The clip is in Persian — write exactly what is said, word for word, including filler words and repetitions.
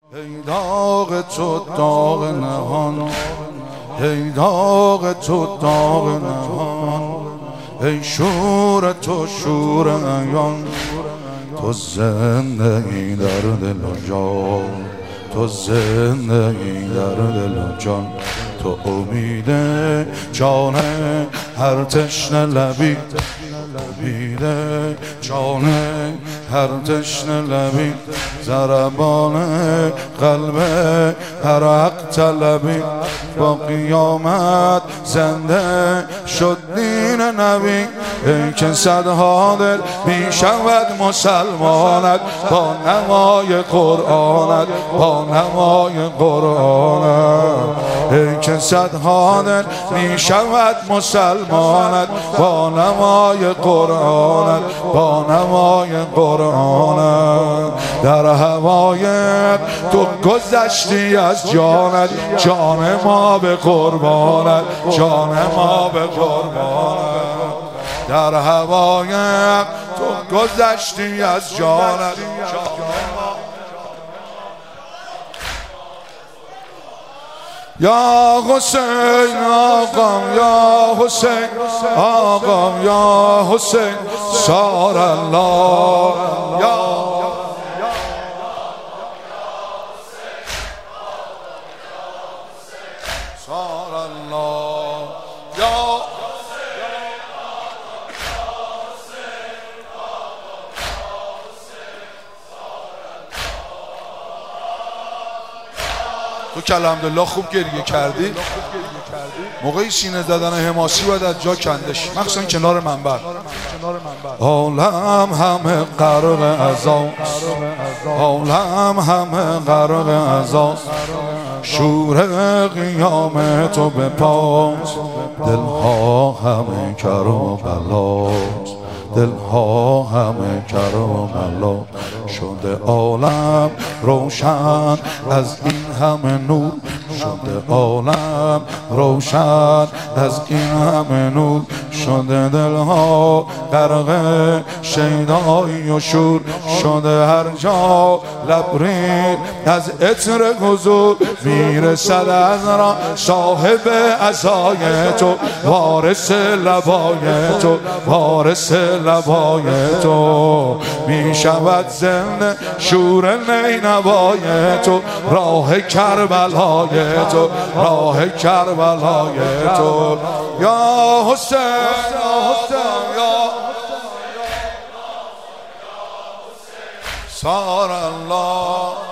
ای داغ تو داغ نهان، ای داغ تو داغ نهان، ای شور تو شور عیان، تو زنده ای در دل و جان، تو زنده ای در دل و جان، تو امید جان هر تشنه لبی، امید جان هر تشنه لبی، ضربان قلب هر حق طلبی، با قیامت زنده شد دین نبی. ای که صدها دل می شود مسلمانت با نمای قرآنت، با نمای قرآنت. ای که صدها دل می شود مسلمانت با نمای قرآنت، با نمای قرآنت. در هوای تو گذشتی از جانت، جان ما به قربانت، جان ما به قربانت. در هوای تو گذشتی از جانت، یا حسین آقام، یا حسین آقام، یا حسین سار الله، یا سار الله، یا تو که الحمدلله خوب گریه کردی. موقعی سینه زدن حماسی باید از جا کندش، مخصوصا کنار منبر. عالم همه غرق عزاست، عالم همه غرق عزاست، شور قیام تو به پاست، دلها همه کرم و بلاست، دلها همه کرم و بلا. شده عالم روشن از این همه نور، شده عالم روشن از این همه نور، شده دلها غرق شیدایی و شور، شده هر جا لبریز از عطر حضور، میرسد از را صاحب عصای تو، وارث لبای تو، وارث لبای تو. میشود زنده شور نینوای تو، راه کربلای تو، راه کربلای تو. یا حسین، یا حسین، یا سار الله.